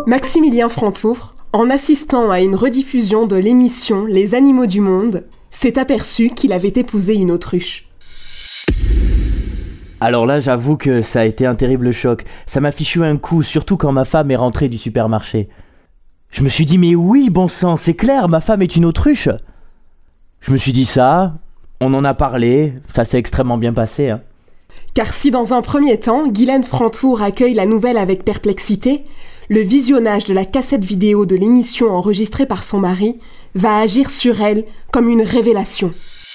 Maximilien Frantour, en assistant à une rediffusion de l'émission Les Animaux du Monde, s'est aperçu qu'il avait épousé une autruche. Alors là, j'avoue que ça a été un terrible choc. Ça m'a fichu un coup, surtout quand ma femme est rentrée du supermarché. Je me suis dit, mais oui, bon sang, c'est clair, ma femme est une autruche. Je me suis dit ça, on en a parlé, ça s'est extrêmement bien passé. Car si dans un premier temps, Guylaine Frantour accueille la nouvelle avec perplexité, le visionnage de la cassette vidéo de l'émission enregistrée par son mari va agir sur elle comme une révélation.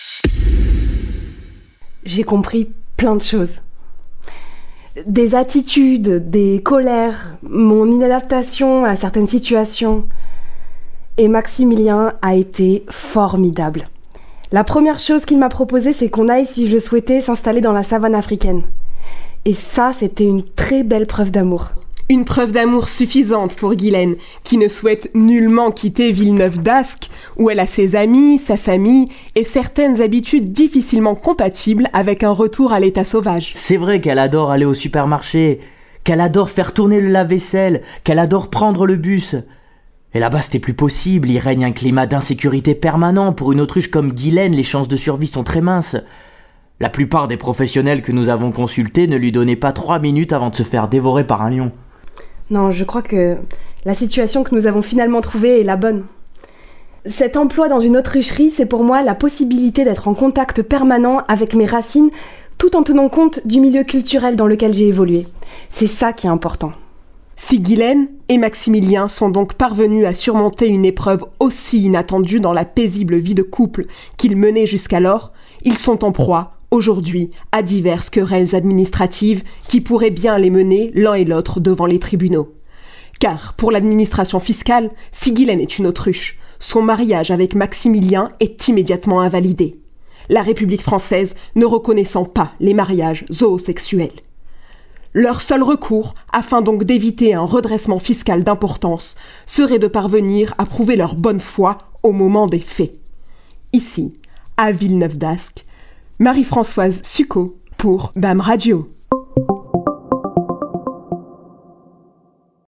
J'ai compris plein de choses. Des attitudes, des colères, mon inadaptation à certaines situations. Et Maximilien a été formidable. La première chose qu'il m'a proposée, c'est qu'on aille, si je le souhaitais, s'installer dans la savane africaine. Et ça, c'était une très belle preuve d'amour. Une preuve d'amour suffisante pour Guylaine, qui ne souhaite nullement quitter Villeneuve-d'Ascq, où elle a ses amis, sa famille et certaines habitudes difficilement compatibles avec un retour à l'état sauvage. C'est vrai qu'elle adore aller au supermarché, qu'elle adore faire tourner le lave-vaisselle, qu'elle adore prendre le bus. Et là-bas, c'était plus possible, il règne un climat d'insécurité permanent. Pour une autruche comme Guylaine, les chances de survie sont très minces. La plupart des professionnels que nous avons consultés ne lui donnaient pas 3 minutes avant de se faire dévorer par un lion. Non, je crois que la situation que nous avons finalement trouvée est la bonne. Cet emploi dans une autrucherie, c'est pour moi la possibilité d'être en contact permanent avec mes racines, tout en tenant compte du milieu culturel dans lequel j'ai évolué. C'est ça qui est important. Si Guylaine et Maximilien sont donc parvenus à surmonter une épreuve aussi inattendue dans la paisible vie de couple qu'ils menaient jusqu'alors, ils sont en proie, aujourd'hui, à diverses querelles administratives qui pourraient bien les mener l'un et l'autre devant les tribunaux. Car, pour l'administration fiscale, si Guylaine est une autruche, son mariage avec Maximilien est immédiatement invalidé, la République française ne reconnaissant pas les mariages zoosexuels. Leur seul recours, afin donc d'éviter un redressement fiscal d'importance, serait de parvenir à prouver leur bonne foi au moment des faits. Ici, à Villeneuve-d'Ascq, Marie-Françoise Succo pour BAM Radio.